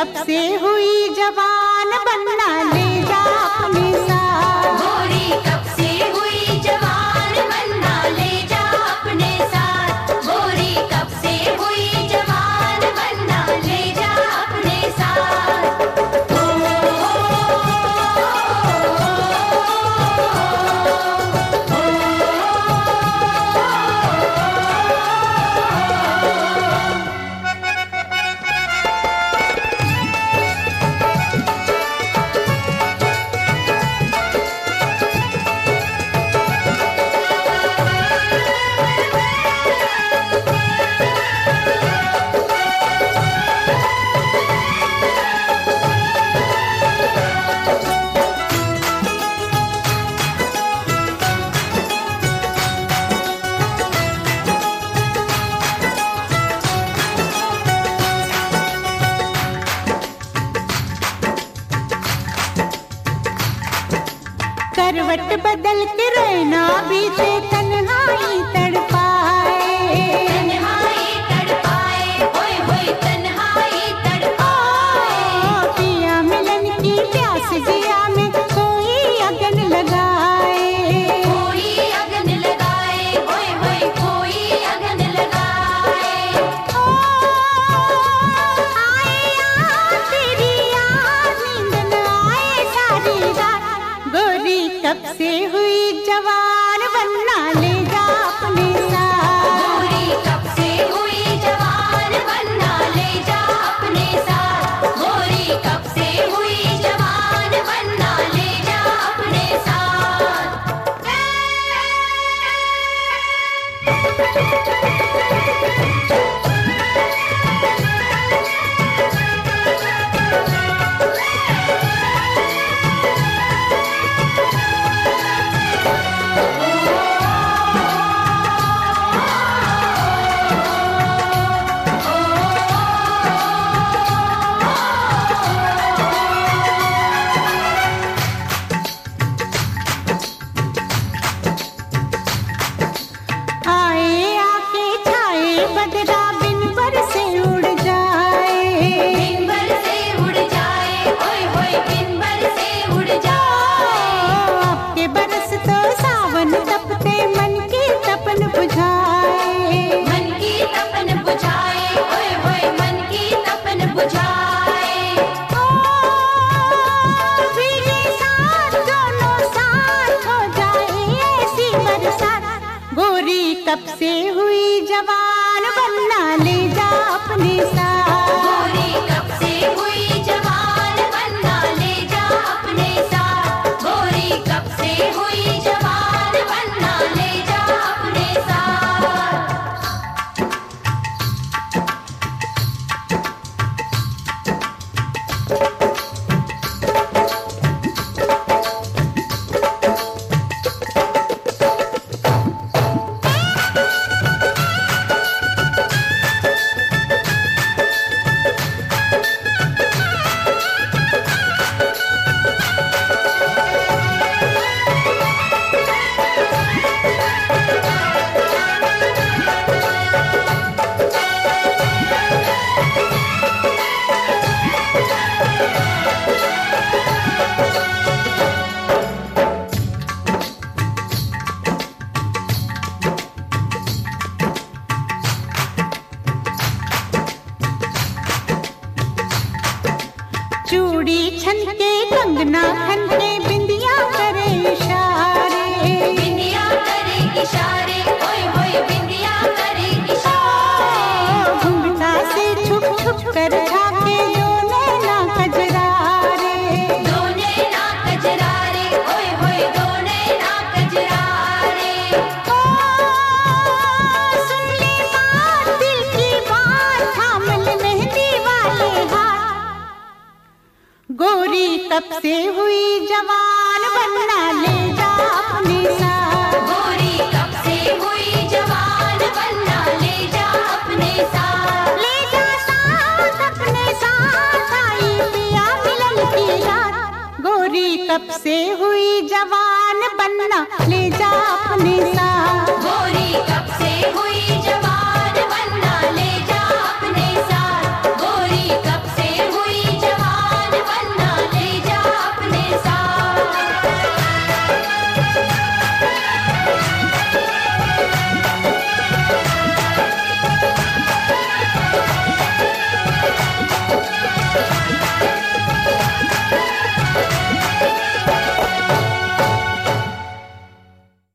कब से हुई जवान बनना ले जा अपने साथ। गोरी कब से हुई जवान बनना ले जा अपने साथ। गोरी कब से हुई जवान बनना ले जा अपने साथ। करवट बदल के रहना बीते तन्हाई तड़पाए। तन्हाई तड़पाए, होय होय तन्हाई तड़पाए। पिया मिलन की प्यास जिया में कोई अगन लगाए। कोई अगन लगाए, होय होय कोई अगन लगाए। आए याद तेरी याद नींद न आए सारी रात। गोरी कब से हुई जवान बनना ले जा अपने साथ। गोरी कब से हुई जवान बनना ले जा अपने साथ। गोरी कब से हुई जवान बनना ले जा अपने साथ। आए आके छाए बदरा बिन बरसे उड़ जाए। दिन भर से उड़ जाए, होय होय दिन भर से उड़ जाए। आपके बरस तो सावन तपते मन की तपन बुझाए। मन की तपन बुझाए, होय होय मन की तपन बुझाए। भीगे साथ दोनों साथ हो जाए ऐसी बरसात। गोरी कब से हुई जवान बनना ले जा अपने साथ। गोरी कब से हुई जवान बनना ले जा अपने साथ। गोरी कब से हुई जवान बनना ले जा अपने साथ। चूड़ी छनके कंगना खनके बिंदिया करे इशारे। बिंदिया करे इशारे, होय होय बिंदिया करे इशारे। घुंघटा से छुप छुप कर झाके जो नैना कजरारे। दो नैना कजरारे, होय होय दो नैना कजरारे। सुन ले बात दिल की बात थाम ले मेहंदी वाले हाथ। गोरी कब से हुई जवान बनना ले जा अपने साथ। गोरी कब से हुई जवान बनना ले जा अपने साथ। ले जा साथ अपने साथ आई पिया मिलन की रात। गोरी कब से हुई जवान बनना ले जा अपने साथ। गोरी